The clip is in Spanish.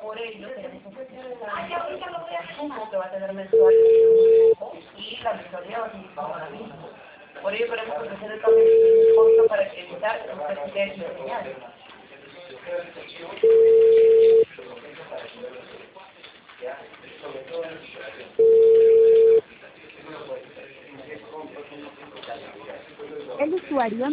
Por ello, tenemos un consumo que va a tener mensual y la mensualidad va a seguir siendo la misma. Por ello queremos ofrecer el cambio de costo para evitar que usted se quede sin señal. El usuario